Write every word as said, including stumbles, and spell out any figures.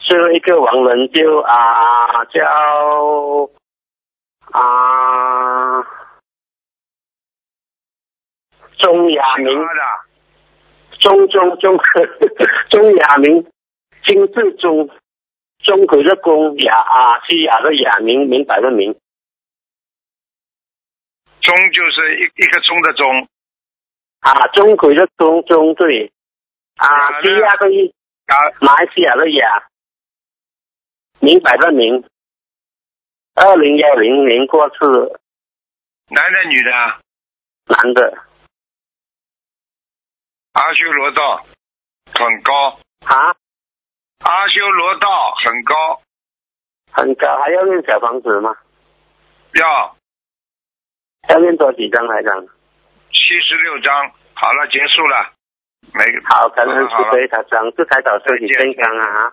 最后一个亡人就啊叫啊钟亚明，钟钟钟钟亚明，金字钟，钟馗的钟，雅啊西雅的雅，明明白的明。 钟就是一一个钟的钟。 啊，钟馗的钟钟对。啊，西亚的一，马来西亚的亚，明白的明。二零幺零年过世。 男的女的？ 男的。 阿修罗道很高。 啊？ 阿修罗道很高。 很高，还要念小房子吗？ 要。 要念多几张来讲？ 七十六张。好了，结束了。没好，感恩慈悲台长，祝台长身体健康啊！